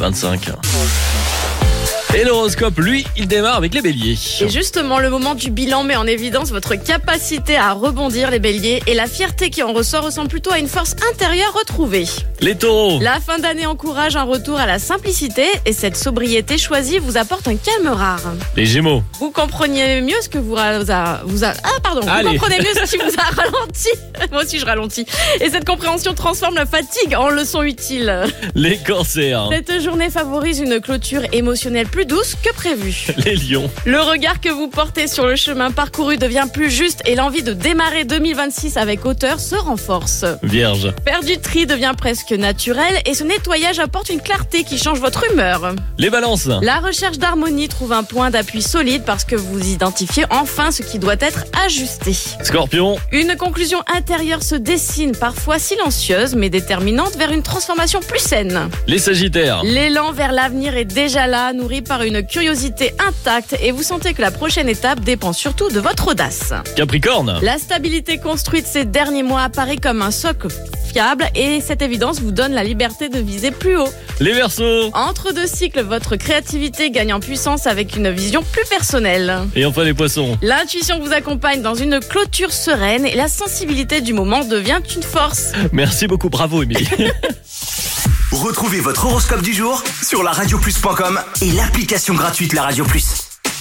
2025. Et l'horoscope, lui, il démarre avec les béliers. Et justement, le moment du bilan met en évidence votre capacité à rebondir, les béliers, et la fierté qui en ressort ressemble plutôt à une force intérieure retrouvée. Les taureaux. La fin d'année encourage un retour à la simplicité et cette sobriété choisie vous apporte un calme rare. Les gémeaux. Vous compreniez mieux ce que vous comprenez mieux ce qui vous a ralenti. Moi aussi je ralentis. Et cette compréhension transforme la fatigue en leçon utile. Les cancers. Cette journée favorise une clôture émotionnelle plus douce que prévu. Les lions. Le regard que vous portez sur le chemin parcouru devient plus juste et l'envie de démarrer 2026 avec hauteur se renforce. Vierge. Faire du tri devient presque naturel et ce nettoyage apporte une clarté qui change votre humeur. Les balances. La recherche d'harmonie trouve un point d'appui solide parce que vous identifiez enfin ce qui doit être ajusté. Scorpion. Une conclusion intérieure se dessine, parfois silencieuse mais déterminante vers une transformation plus saine. Les sagittaires. L'élan vers l'avenir est déjà là, nourri par une curiosité intacte et vous sentez que la prochaine étape dépend surtout de votre audace. Capricorne. La stabilité construite ces derniers mois apparaît comme un socle fiable et cette évidence vous donne la liberté de viser plus haut. Les verseaux. Entre deux cycles, votre créativité gagne en puissance avec une vision plus personnelle. Et enfin les poissons. L'intuition vous accompagne dans une clôture sereine et la sensibilité du moment devient une force. Merci beaucoup, bravo Émilie. Retrouvez votre horoscope du jour sur laradioplus.com et l'application gratuite La Radio Plus.